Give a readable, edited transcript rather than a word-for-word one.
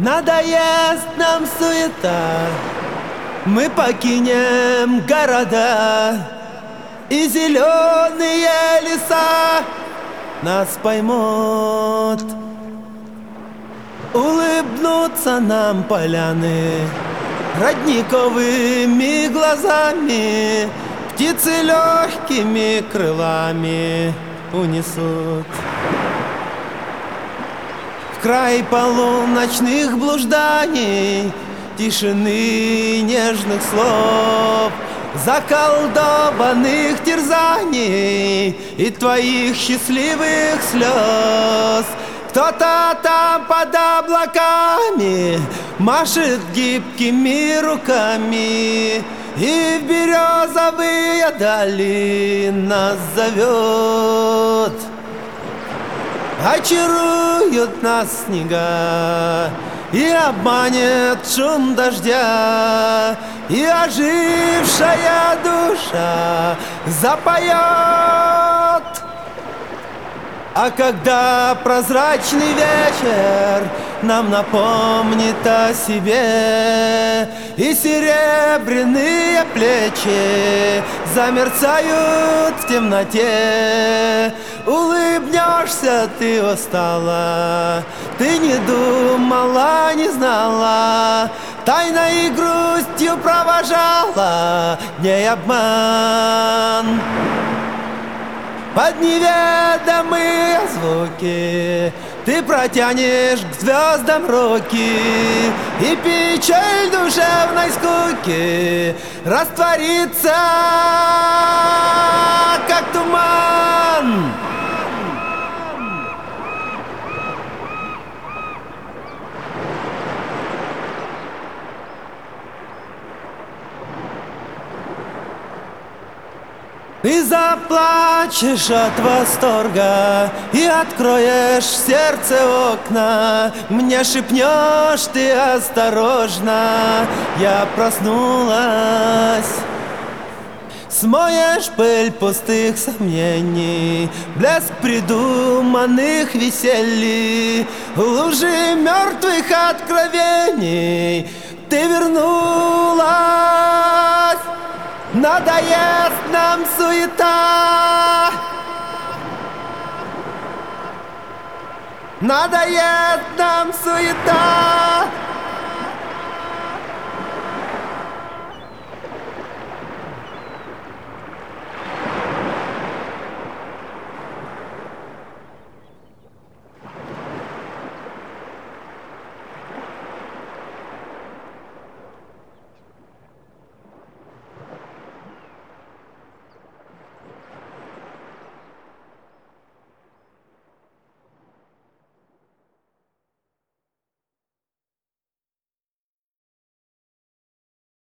Надоест нам суета, мы покинем города, и зеленые леса нас поймут. Улыбнутся нам поляны родниковыми глазами, птицы легкими крылами унесут. В край полуночных блужданий, тишины нежных слов, заколдованных терзаний и твоих счастливых слез. Кто-то там под облаками машет гибкими руками и в березовые дали нас зовет. Очаруют нас снега и обманет шум дождя, и ожившая душа запоет. А когда прозрачный вечер нам напомнит о себе, и серебряные плечи замерцают в темноте, улыбнешься ты устала, ты не думала, не знала, тайной грустью провожала дней обман. Под неведомые звуки ты протянешь к звездам руки, и печаль душевной скуки растворится, как туман. Ты заплачешь от восторга и откроешь в сердце окна. Мне шепнешь ты осторожно: я проснулась. Смоешь пыль пустых сомнений, блеск придуманных веселье, лужи мертвых откровений. Ты вернулась. Надоест нам суета, надоест нам суета.